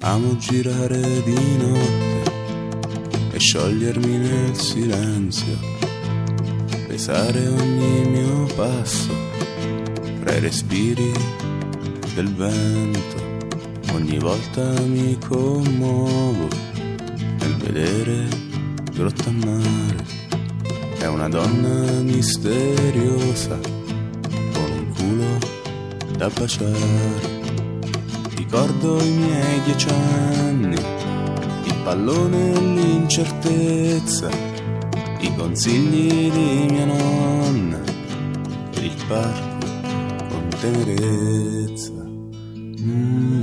Amo girare di notte e sciogliermi nel silenzio, pesare ogni mio passo fra i respiri del vento. Ogni volta mi commuovo nel vedere Grotta Mare. È una donna misteriosa con un culo da baciare. Ricordo i miei 10 anni, il pallone e l'incertezza, i consigli di mia nonna per il parco con tenerezza.